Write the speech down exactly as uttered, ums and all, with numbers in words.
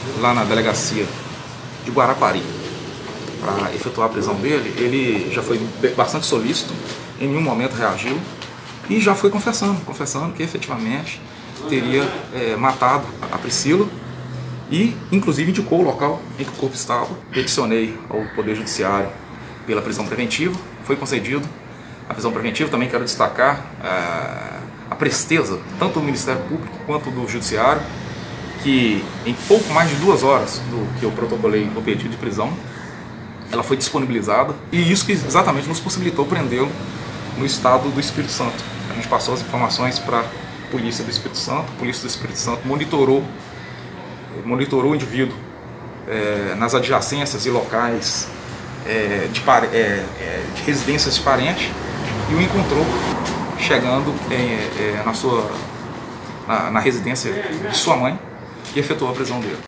lá na delegacia de Guarapari para efetuar a prisão dele, ele já foi bastante solícito, em nenhum momento reagiu e já foi confessando, confessando que efetivamente teria é, matado a Priscila e inclusive indicou o local em que o corpo estava. Peticionei ao Poder Judiciário pela prisão preventiva, foi concedido a prisão preventiva. Também quero destacar a, a presteza tanto do Ministério Público quanto do Judiciário, que em pouco mais de duas horas do que eu protocolei no pedido de prisão, ela foi disponibilizada, e isso que exatamente nos possibilitou prendê-lo no estado do Espírito Santo. A gente passou as informações para a Polícia do Espírito Santo, a Polícia do Espírito Santo monitorou, monitorou o indivíduo é, nas adjacências e locais é, de, é, é, de residências de parente e o encontrou chegando é, é, na, sua, na, na residência de sua mãe e efetuou a prisão dele.